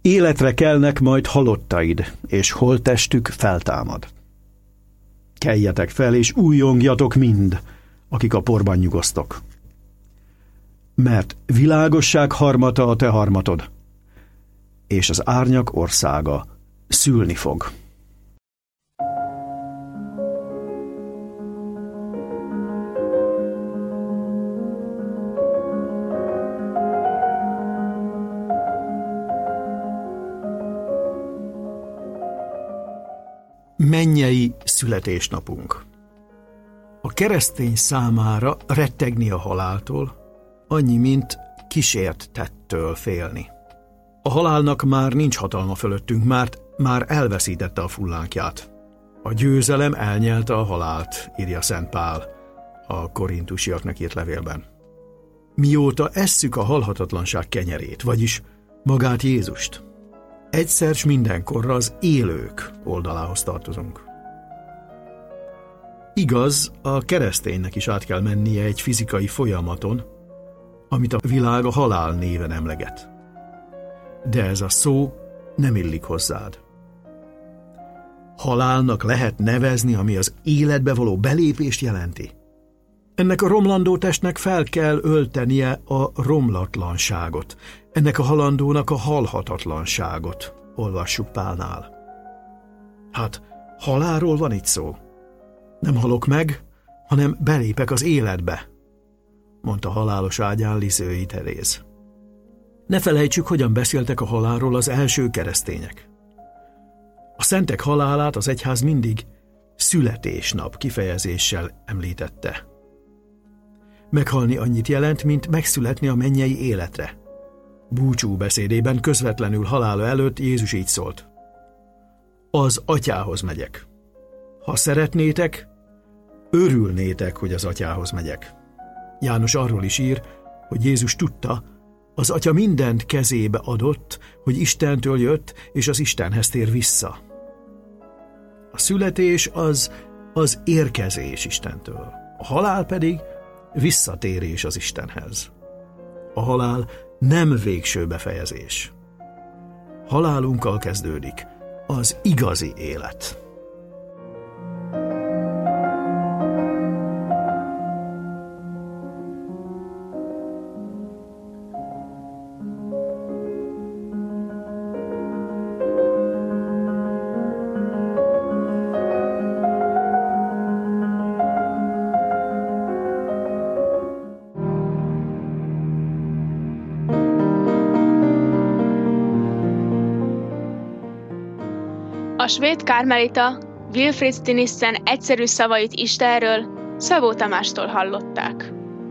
Életre kelnek majd halottaid, és holttestük feltámad. Keljetek fel, és újjongjatok mind, akik a porban nyugosztok. Mert világosság harmata a te harmatod, és az árnyak országa szülni fog. Mennyei születésnapunk. A keresztény számára rettegni a haláltól, annyi, mint kísért tettől félni. A halálnak már nincs hatalma fölöttünk, mert már elveszítette a fullánkját. A győzelem elnyelte a halált, írja Szent Pál a korintusiaknak írt levélben. Mióta esszük a halhatatlanság kenyerét, vagyis magát Jézust, egyszer s mindenkorra az élők oldalához tartozunk. Igaz, a kereszténynek is át kell mennie egy fizikai folyamaton, amit a világ a halál néven emleget. De ez a szó nem illik hozzád. Halálnak lehet nevezni, ami az életbe való belépést jelenti. Ennek a romlandó testnek fel kell öltenie a romlatlanságot, ennek a halandónak a halhatatlanságot, olvassuk Pálnál. Hát, halálról van itt szó. Nem halok meg, hanem belépek az életbe, mondta halálos ágyán Lisieux Teréz. Ne felejtsük, hogyan beszéltek a halálról az első keresztények. A szentek halálát az egyház mindig születésnap kifejezéssel említette. Meghalni annyit jelent, mint megszületni a mennyei életre. Búcsú beszédében közvetlenül halála előtt Jézus így szólt: az atyához megyek. Ha szeretnétek, örülnétek, hogy az atyához megyek. János arról is ír, hogy Jézus tudta, az atya mindent kezébe adott, hogy Istentől jött, és az Istenhez tér vissza. A születés az érkezés Istentől, a halál pedig visszatérés az Istenhez. A halál nem végső befejezés. Halálunkkal kezdődik az igazi élet. A svéd kármelita Wilfrid Stinissen egyszerű szavait Istenről Szabó Tamástól hallották.